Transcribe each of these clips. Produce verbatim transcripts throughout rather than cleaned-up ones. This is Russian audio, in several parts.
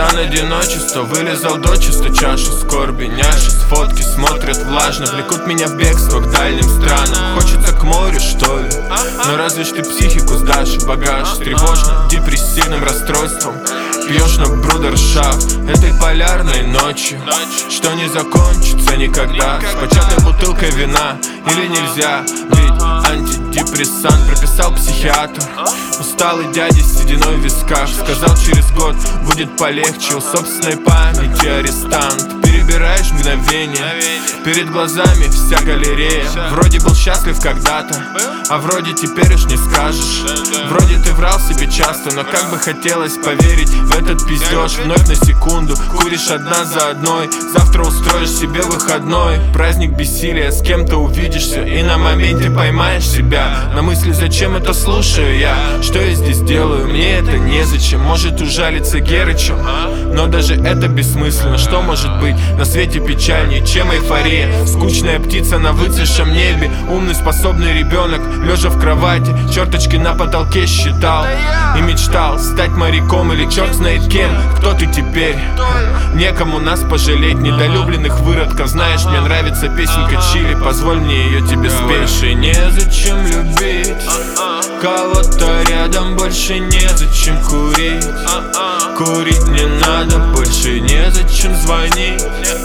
Капитан одиночества вылезал дочисто, чашу скорби няши. С фотки смотрят влажно, влекут меня в бегство к дальним странам. Хочется к морю, что ли? Но разве ж ты психику сдашь в багаж с тревожным, депрессивным расстройством? Пьешь на брудершафт этой полярной ночью, что не закончится никогда. С початой бутылкой вина или нельзя? Ведь антидепрессант прописал психиатр. Усталый дядя с сединой в висках сказал, через год будет полегче. У собственной памяти арестант. Перебираешь мгновение, перед глазами вся галерея. Вроде был счастлив когда-то, а вроде теперь уж не скажешь. Вроде ты врал себе часто, но как бы хотелось поверить в этот пиздеж. Вновь на секунду куришь одна за одной. Завтра устроишь себе выходной. Праздник бессилия, с кем-то увидишься и на моменте поймаешь себя на мысли, зачем это слушаю я? Что я здесь делаю? Мне это незачем. Может ужалиться Герычем, но даже это бессмысленно. Что может быть на свете печальнее, чем эйфория? Скучная птица на выцветшем небе, умный способный ребенок, лежа в кровати, черточки на потолке считал и мечтал стать моряком или черт знает кем. Кто ты теперь? Некому нас пожалеть, недолюбленных выродков. Знаешь, мне нравится песенка Чили, позволь мне ее тебе спеть. Больше незачем любить кого-то рядом, больше незачем курить. Курить не надо, больше незачем звонить.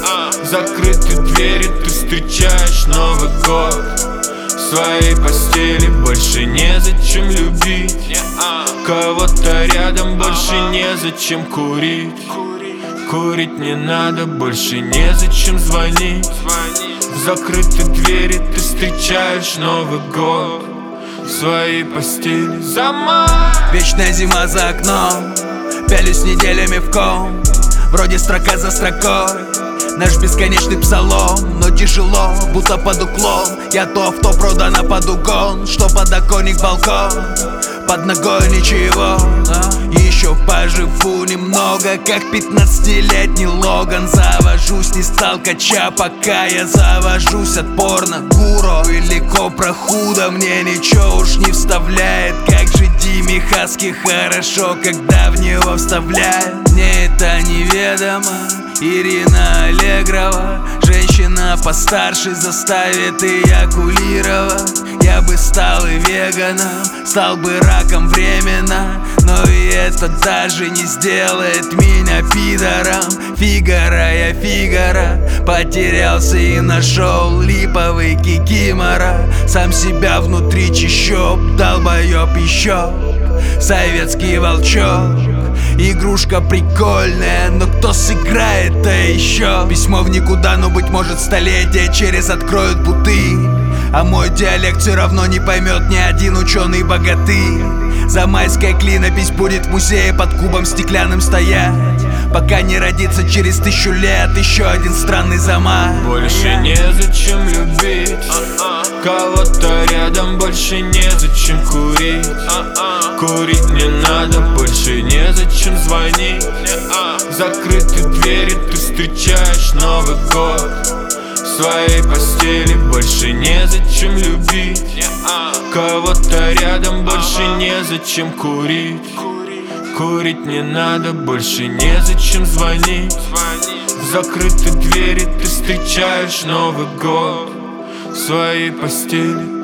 Закрыты двери, ты встречаешь Новый год в своей постели. Больше незачем любить кого-то рядом, больше незачем курить. Курить не надо, больше незачем звонить. В закрыты двери ты встречаешь Новый год в своей постели. Замок. Вечная зима за окном, пялюсь неделями в ком. Вроде строка за строкой, наш бесконечный псалом. Но тяжело, будто под уклон. Я то авто продано под угон, что подоконник балкон, под ногой ничего. Еще поживу немного, как пятнадцатилетний Логан. Завожусь, не стал кача, пока я завожусь от порно. Гуру или копра худо, мне ничего уж не вставляет. Как же Диме Хаски хорошо, когда в него вставляют. Мне это неведомо. Ирина Аллегрова, женщина постарше, заставит эякулировать. Я бы стал и веганом, стал бы раком временно, но и это даже не сделает меня пидором. Фигаро, я Фигаро, потерялся и нашел липовый кикимора. Сам себя внутри чищоб, долбоеб еще. Советский волчок, игрушка прикольная, но кто сыграет-то еще? Письмо в никуда, но быть может столетия через откроют бутыль. А мой диалект все равно не поймет ни один ученый богатырь. Замайская клинопись будет в музее под кубом стеклянным стоять, пока не родится через тысячу лет еще один странный замок. Больше незачем любить кого-то рядом, больше незачем курить. Курить не надо, больше незачем звонить. Закрыты двери, ты встречаешь Новый год в своей постели. Больше незачем любить кого-то рядом, больше незачем курить. Курить не надо, больше незачем звонить. В закрыты двери ты встречаешь Новый год в своей постели.